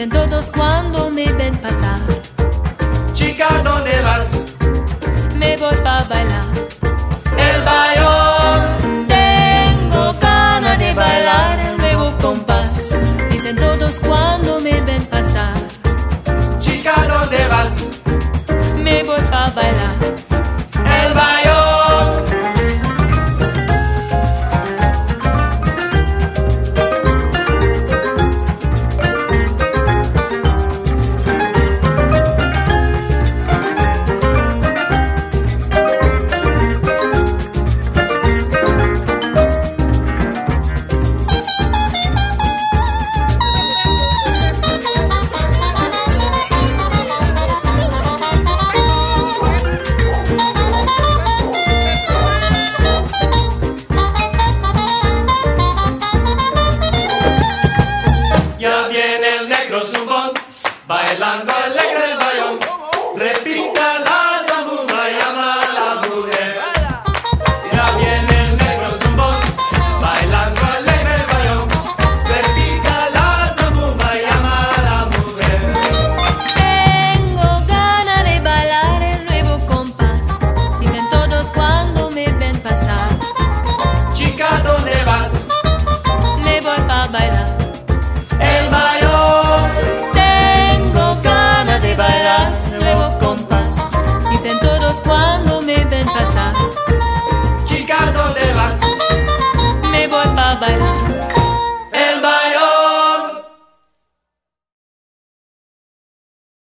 dicen todos cuando me ven pasar. Chica, ¿dónde vas? Me voy pa' bailar. El bayón. Tengo ganas de bailar el nuevo compás. Dicen todos cuando me ven pasar. Chica, ¿dónde vas? Me voy pa' bailar. El bayón. Ya viene el negro zumbón, bailando alegre el bayón, repita la